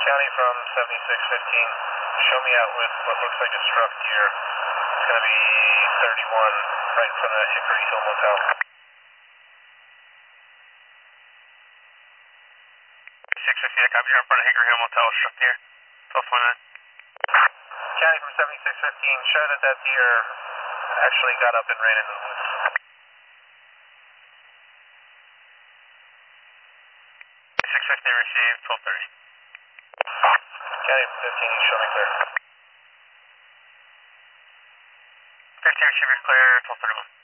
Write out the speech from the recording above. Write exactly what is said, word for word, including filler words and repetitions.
County from seventy-six fifteen, show me out with what looks like a struck deer. It's going to be thirty-one, right in front of Hickory Hill Motel. six fifteen, I copy you in front of Hickory Hill Motel, struck deer, twelve twenty-nine. County from seventy-six fifteen, show that that deer actually got up and ran into the woods. six fifteen received, twelve thirty. County from fifteen, show me clear. fifteen received clear, twelve thirty-one.